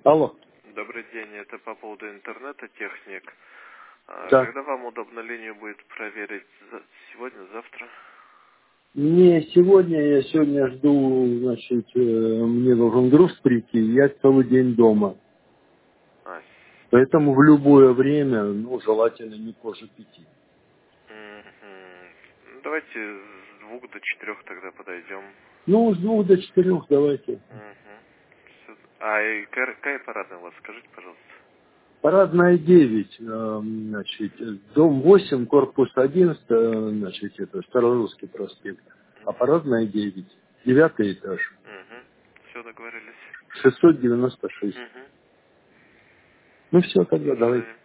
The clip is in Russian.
Алло. Добрый день, это по поводу интернета, техник. Да. Когда вам удобно линию будет проверить? Сегодня, завтра? Не сегодня, я сегодня жду, значит, мне должен груз прийти, я целый день дома. А, Поэтому в любое время, ну, желательно не позже 5. Ну, давайте с 2 до 4 тогда подойдем. Ну, с 2 до 4 давайте. А и какая парадная у вас, скажите, пожалуйста? Парадная 9, значит, дом 8, корпус 11, значит, это Старорусский проспект. А парадная 9, 9 этаж, Все, договорились. 696. Ну все, тогда До давайте. свидания.